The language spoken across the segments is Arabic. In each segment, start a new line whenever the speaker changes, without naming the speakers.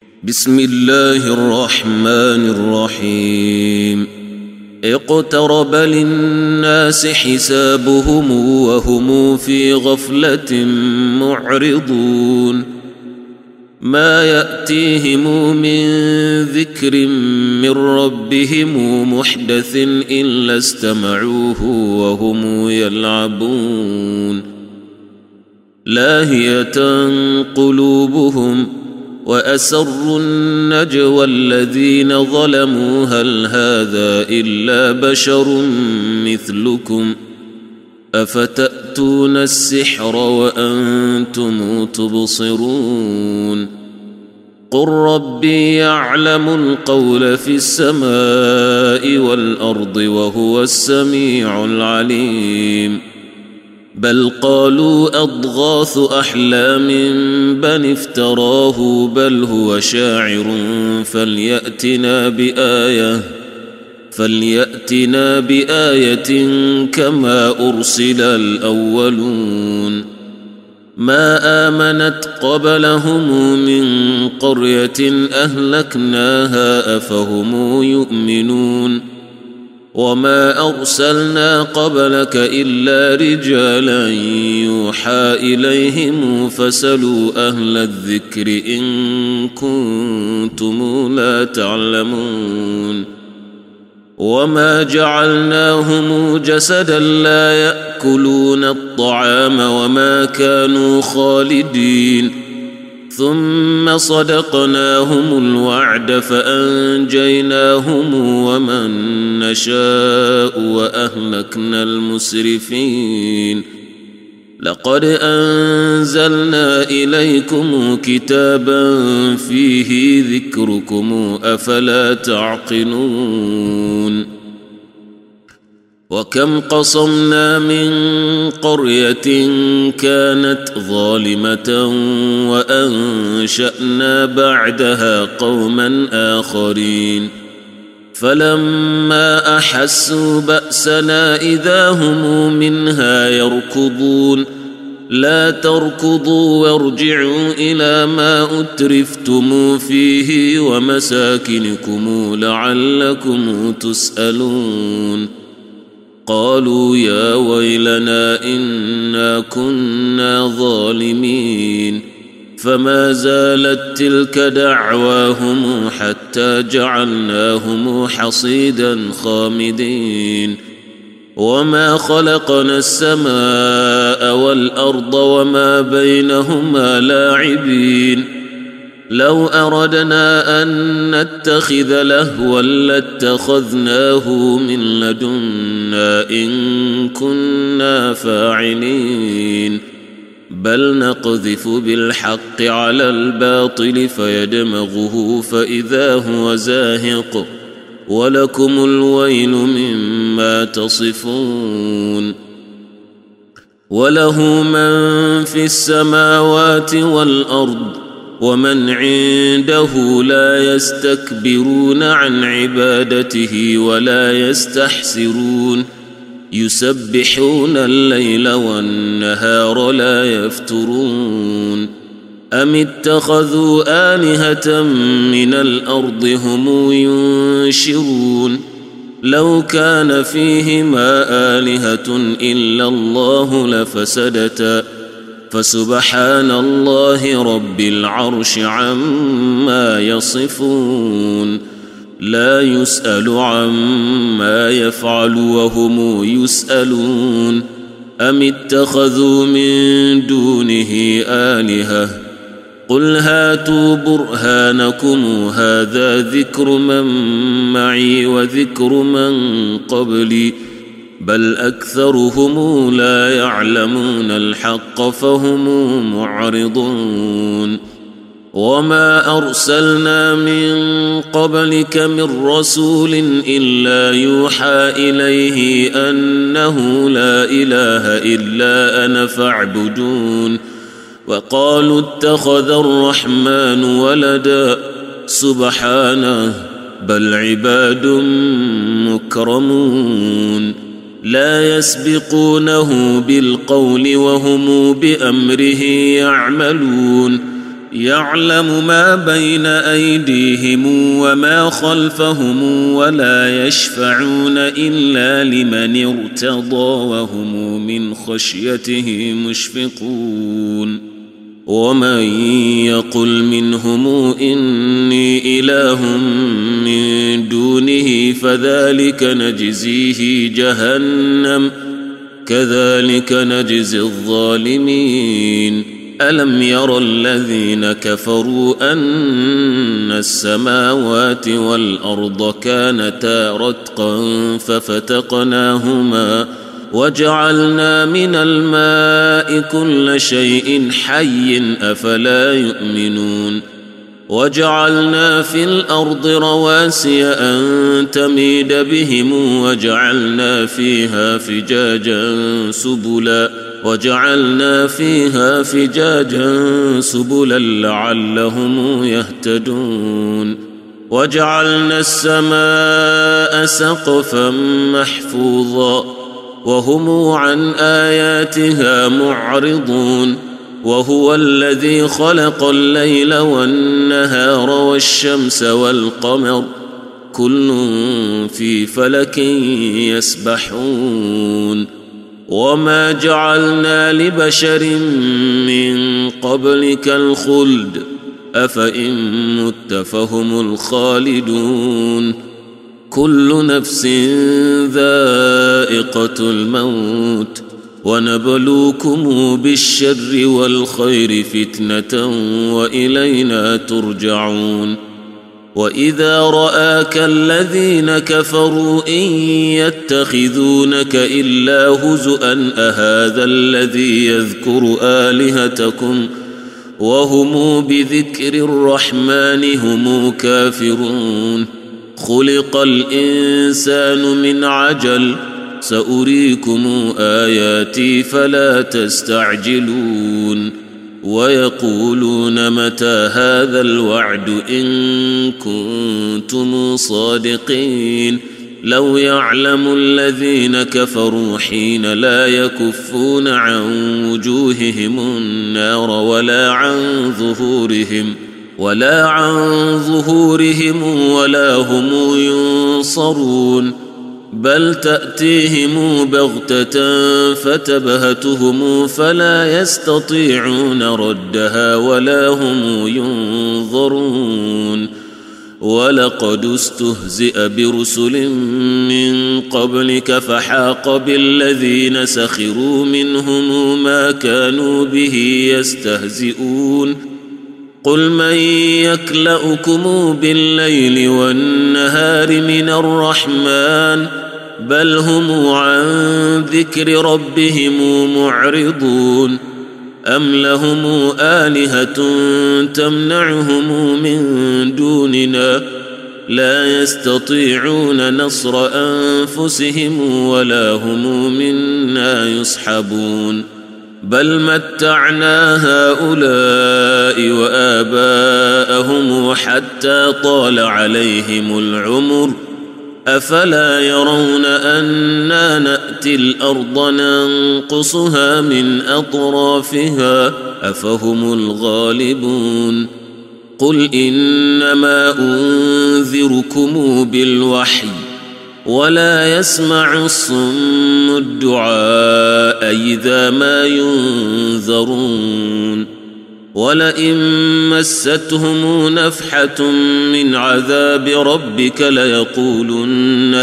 بسم الله الرحمن الرحيم. اقترب للناس حسابهم وهم في غفلة معرضون ما يأتيهم من ذكر من ربهم محدث إلا استمعوه وهم يلعبون لاهية قلوبهم وأسروا النجوى الذين ظلموا هل هذا إلا بشر مثلكم أفتأتون السحر وأنتم تبصرون قل ربي يعلم القول في السماء والأرض وهو السميع العليم بل قالوا أضغاث أحلام بل افتراه بل هو شاعر فليأتنا بآية كما أرسل الأولون ما آمنت قبلهم من قرية أهلكناها أفهم يؤمنون وما أرسلنا قبلك إلا رجالا يوحى إليهم فاسألوا أهل الذكر إن كنتم لا تعلمون وما جعلناهم جسدا لا يأكلون الطعام وما كانوا خالدين ثم صدقناهم الوعد فأنجيناهم ومن نشاء وأهلكنا المسرفين لقد أنزلنا إليكم كتابا فيه ذكركم أفلا تعقلون وكم قصمنا من قرية كانت ظالمة وأنشأنا بعدها قوما آخرين فلما أحسوا بأسنا إذا هم منها يركضون لا تركضوا وارجعوا إلى ما أترفتم فيه ومساكنكم لعلكم تسألون قالوا يا ويلنا إنا كنا ظالمين فما زالت تلك دعواهم حتى جعلناهم حصيدا خامدين وما خلقنا السماء والأرض وما بينهما لاعبين لو أردنا أن نتخذ لهوا لاتخذناه من لدنا إن كنا فاعلين بل نقذف بالحق على الباطل فيدمغه فإذا هو زاهق ولكم الويل مما تصفون وله من في السماوات والأرض ومن عنده لا يستكبرون عن عبادته ولا يستحسرون يسبحون الليل والنهار لا يفترون أم اتخذوا آلهة من الأرض هم ينشرون لو كان فيهما آلهة إلا الله لفسدتا فسبحان الله رب العرش عما يصفون لا يسأل عما يفعل وهم يسألون أم اتخذوا من دونه آلهة قل هاتوا برهانكم هذا ذكر من معي وذكر من قبلي بل أكثرهم لا يعلمون الحق فهم معرضون وما أرسلنا من قبلك من رسول إلا يوحى إليه أنه لا إله إلا أنا فاعبدون وقالوا اتخذ الرحمن ولدا سبحانه بل عباد مكرمون لا يسبقونه بالقول وهم بأمره يعملون يعلم ما بين أيديهم وما خلفهم ولا يشفعون إلا لمن ارتضى وهم من خشيته مشفقون ومن يقل منهم إني إله من دونه فذلك نجزيه جهنم كذلك نجزي الظالمين ألم ير الذين كفروا أن السماوات والأرض كانتا رتقا ففتقناهما وجعلنا من الماء كل شيء حي أفلا يؤمنون وجعلنا في الأرض رواسي أن تميد بهم وجعلنا فيها فجاجا سبلا لعلهم يهتدون وجعلنا السماء سقفا محفوظا وهم عن آياتها معرضون وهو الذي خلق الليل والنهار والشمس والقمر كل في فلك يسبحون وما جعلنا لبشر من قبلك الخلد أفإن مت فهم الخالدون كل نفس ذائقة الموت ونبلوكم بالشر والخير فتنة وإلينا ترجعون وإذا رآك الذين كفروا إن يتخذونك إلا هزؤا أهذا الذي يذكر آلهتكم وهم بذكر الرحمن هم كافرون خلق الإنسان من عجل سأريكم آياتي فلا تستعجلون ويقولون متى هذا الوعد إن كنتم صادقين لو يعلم الذين كفروا حين لا يكفون عن وجوههم النار ولا عن ظهورهم ولا هم ينصرون بل تأتيهم بغتة فتبهتهم فلا يستطيعون ردها ولا هم ينظرون ولقد استهزئ برسل من قبلك فحاق بالذين سخروا منهم ما كانوا به يستهزئون قل من يكلؤكم بالليل والنهار من الرحمن بل هم عن ذكر ربهم معرضون أم لهم آلهة تمنعهم من دوننا لا يستطيعون نصر أنفسهم ولا هم منا يصحبون بل متعنا هؤلاء وآباءهم حتى طال عليهم العمر أفلا يرون أنا نأتي الأرض ننقصها من أطرافها أفهم الغالبون قل إنما أنذركم بالوحي ولا يسمع الصم الدعاء إذا ما ينذرون ولئن مستهم نفحة من عذاب ربك ليقولن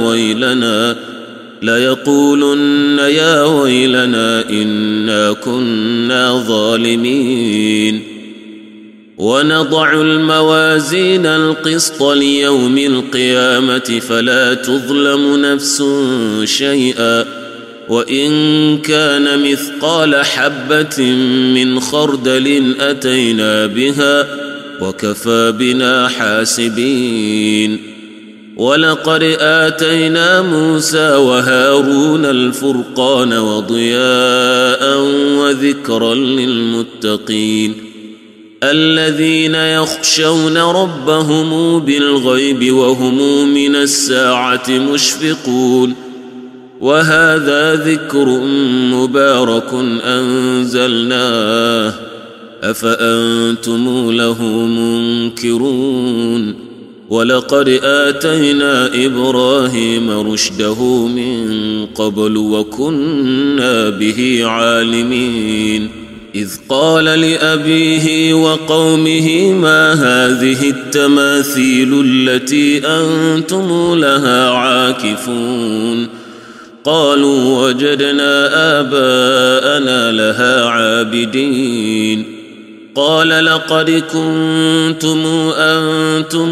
يا ويلنا إنا كنا ظالمين ونضع الموازين القسط ليوم القيامة فلا تظلم نفس شيئا وإن كان مثقال حبة من خردل أتينا بها وكفى بنا حاسبين ولقد آتينا موسى وهارون الفرقان وضياء وذكرا للمتقين الذين يخشون ربهم بالغيب وهم من الساعة مشفقون وهذا ذكر مبارك أنزلناه أفأنتم له منكرون ولقد آتينا إبراهيم رشده من قبل وكنا به عالمين إذ قال لأبيه وقومه ما هذه التماثيل التي أنتم لها عاكفون قالوا وجدنا آباءنا لها عابدين قال لقد كنتم أنتم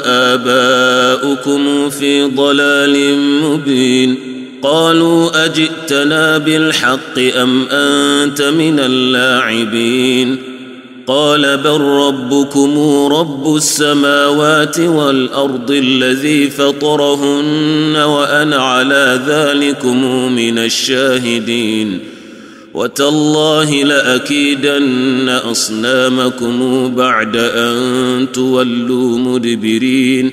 وآباؤكم في ضلال مبين قالوا أجئتنا بالحق أم أنت من اللاعبين قال بل ربكم رب السماوات والأرض الذي فطرهن وأنا على ذلكم من الشاهدين وتالله لأكيدن أصنامكم بعد أن تولوا مدبرين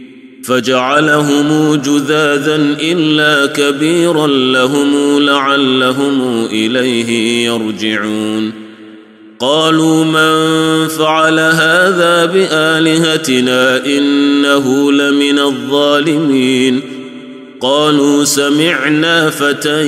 فجعلهم جذاذا إلا كبيرا لهم لعلهم إليه يرجعون قالوا من فعل هذا بآلهتنا إنه لمن الظالمين قالوا سمعنا فتى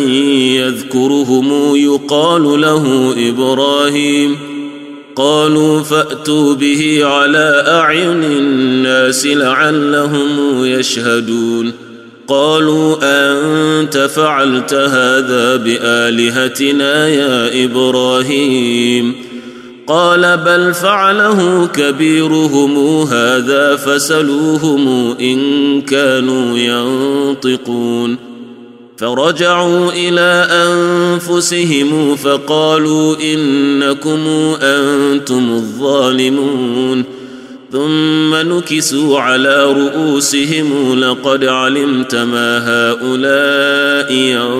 يذكرهم يقال له إبراهيم قالوا فأتوا به على أعين الناس لعلهم يشهدون قالوا أنت فعلت هذا بآلهتنا يا إبراهيم قال بل فعله كبيرهم هذا فسلوهم إن كانوا ينطقون فرجعوا إلى أنفسهم فقالوا إنكم أنتم الظالمون ثم نكسوا على رؤوسهم لقد علمت ما هؤلاء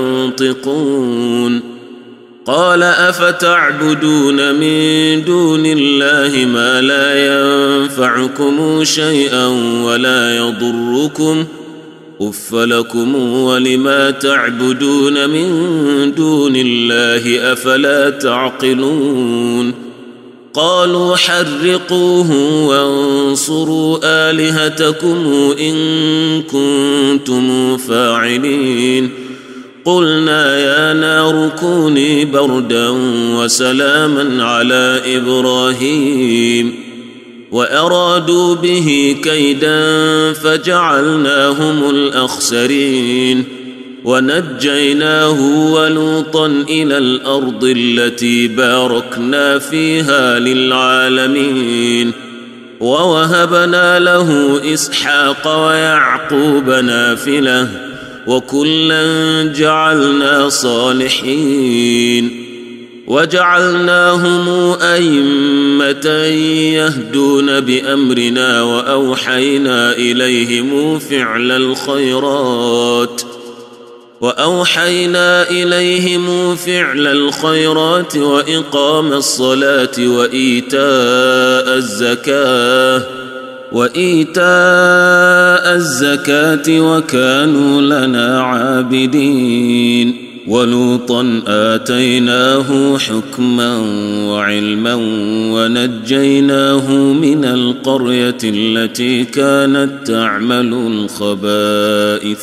ينطقون قال أفتعبدون من دون الله ما لا ينفعكم شيئا ولا يضركم أف لكم ولما تعبدون من دون الله أفلا تعقلون قالوا حرقوه وانصروا آلهتكم إن كنتم فاعلين قلنا يا نار كوني بردا وسلاما على إبراهيم وأرادوا به كيدا فجعلناهم الأخسرين ونجيناه ولوطا إلى الأرض التي باركنا فيها للعالمين ووهبنا له إسحاق ويعقوب نافلة وكلا جعلنا صالحين وجعلناهم أئمة يهدون بأمرنا وأوحينا إليهم فعل الخيرات وإقام الصلاة وإيتاء الزكاة وكانوا لنا عابدين ولوطا آتيناه حكما وعلما ونجيناه من القرية التي كانت تعمل الخبائث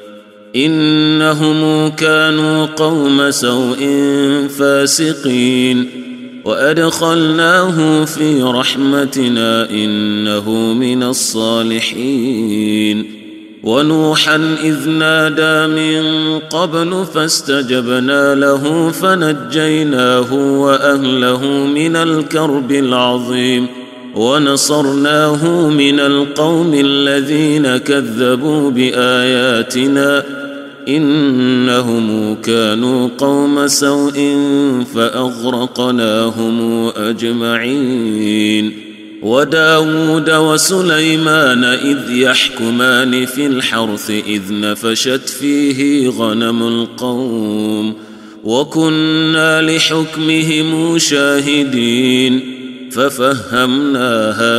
إنهم كانوا قوم سوء فاسقين وأدخلناه في رحمتنا إنه من الصالحين ونوحا إذ نادى من قبل فاستجبنا له فنجيناه وأهله من الكرب العظيم ونصرناه من القوم الذين كذبوا بآياتنا إنهم كانوا قوم سوء فأغرقناهم أجمعين وداود وسليمان إذ يحكمان في الحرث إذ نفشت فيه غنم القوم وكنا لحكمهم شاهدين ففهمناها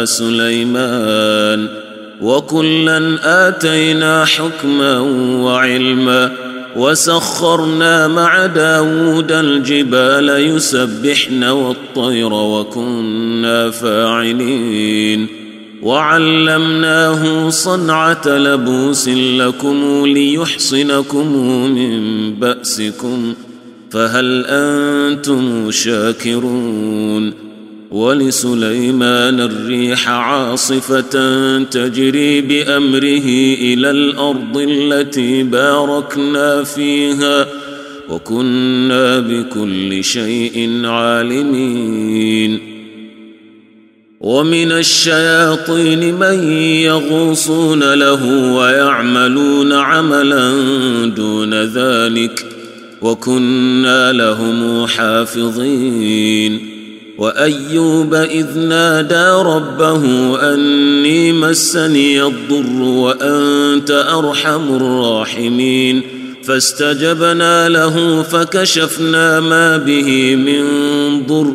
سليمان وكلا آتينا حكما وعلما وسخرنا مع داود الجبال يسبحن والطير وكنا فاعلين وعلمناه صنعة لبوس لكم ليحصنكم من بأسكم فهل أنتم شاكرون ولسليمان الريح عاصفة تجري بأمره إلى الأرض التي باركنا فيها وكنا بكل شيء عالمين ومن الشياطين من يغوصون له ويعملون عملا دون ذلك وكنا لهم حافظين وأيوب إذ نادى ربه أني مسني الضر وأنت أرحم الراحمين فاستجبنا له فكشفنا ما به من ضر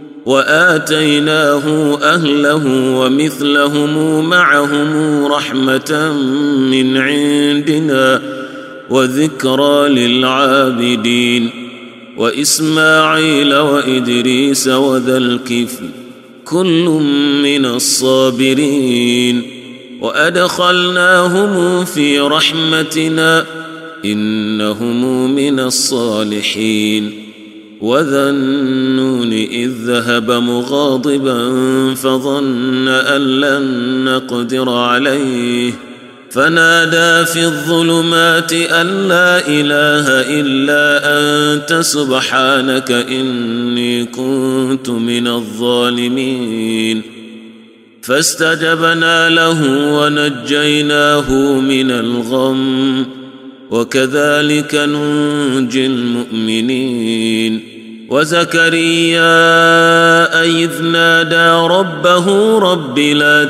وآتيناه أهله ومثلهم معهم رحمة من عندنا وذكرى للعابدين وإسماعيل وإدريس وذا الكفل كل من الصابرين وأدخلناهم في رحمتنا إنهم من الصالحين وذا النون إذ ذهب مغاضبا فظن أن لن نقدر عليه فنادى في الظلمات أن لا إله إلا أنت سبحانك إني كنت من الظالمين فاستجبنا له ونجيناه من الغم وكذلك ننجي المؤمنين وزكريا إذ نادى ربه رب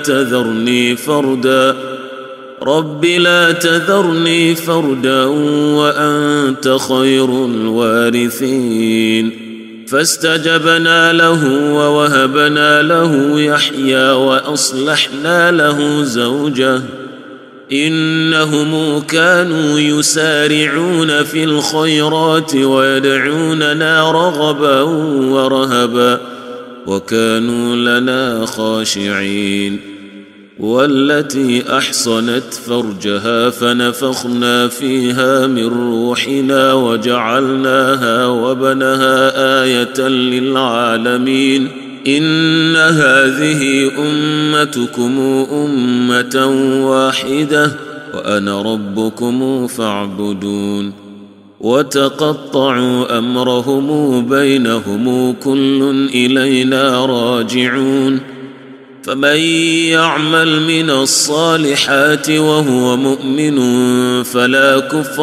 لا تذرني فردا وأنت خير الوارثين فاستجبنا له ووهبنا له يحيى وأصلحنا له زوجه إنهم كانوا يسارعون في الخيرات ويدعوننا رغبا ورهبا وكانوا لنا خاشعين والتي أحصنت فرجها فنفخنا فيها من روحنا وجعلناها وبنها آية للعالمين إن هذه أمتكم أمة واحدة وأنا ربكم فاعبدون وتقطعوا أمرهم بينهم كل إلينا راجعون فمن يعمل من الصالحات وهو مؤمن فلا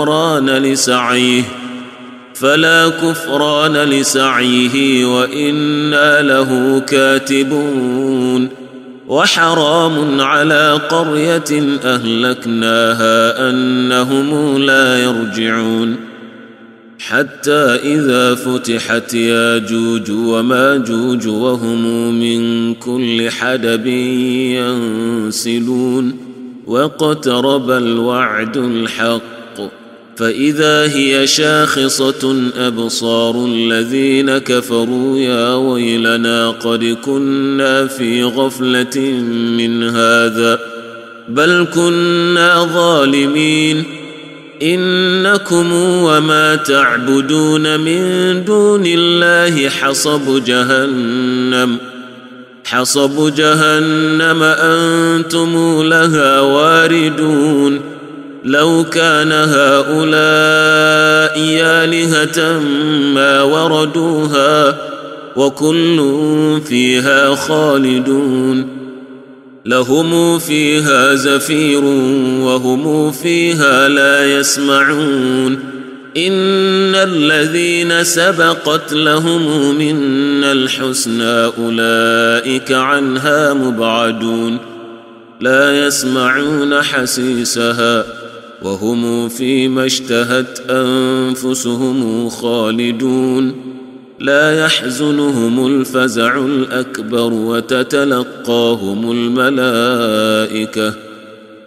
كفران لسعيه وإنا له كاتبون وحرام على قرية أهلكناها أنهم لا يرجعون حتى إذا فتحت ياجوج وماجوج وهم من كل حدب ينسلون واقترب الوعد الحق فإذا هي شاخصة أبصار الذين كفروا يا ويلنا قد كنا في غفلة من هذا بل كنا ظالمين إنكم وما تعبدون من دون الله حصب جهنم أنتم لها واردون لو كان هؤلاء آلهة ما وردوها وكل فيها خالدون لهم فيها زفير وهم فيها لا يسمعون إن الذين سبقت لهم منا الحسنى أولئك عنها مبعدون لا يسمعون حسيسها وهم فيما اشتهت أنفسهم خالدون لا يحزنهم الفزع الأكبر وتتلقاهم الملائكة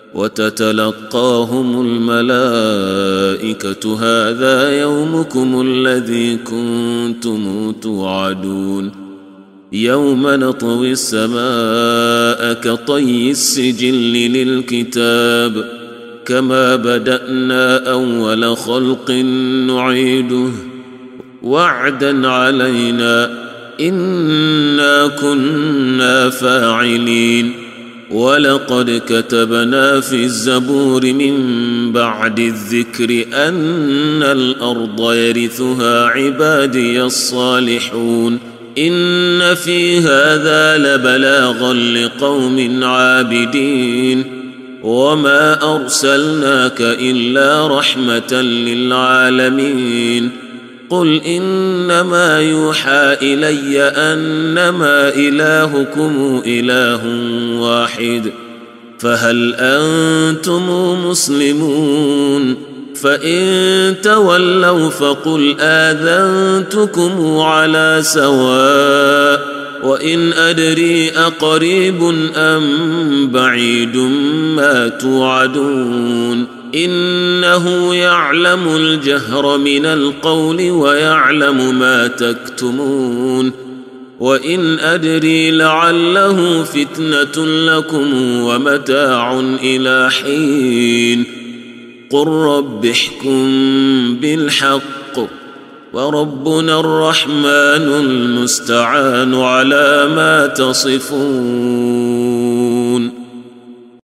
وتتلقاهم الملائكة هذا يومكم الذي كنتم توعدون يوم نطوي السماء كطي السجل للكتاب كما بدأنا أول خلق نعيده وعدا علينا إنا كنا فاعلين ولقد كتبنا في الزبور من بعد الذكر أن الأرض يرثها عبادي الصالحون إن في هذا لبلاغا لقوم عابدين وما أرسلناك إلا رحمة للعالمين قل إنما يوحى إلي أنما إلهكم إله واحد فهل أنتم مسلمون فإن تولوا فقل آذنتكم على سواء وإن أدري أقريب أم بعيد ما توعدون إنه يعلم الجهر من القول ويعلم ما تكتمون وإن أدري لعله فتنة لكم ومتاع إلى حين قل رب احكم بالحق وربنا الرحمن المستعان على ما تصفون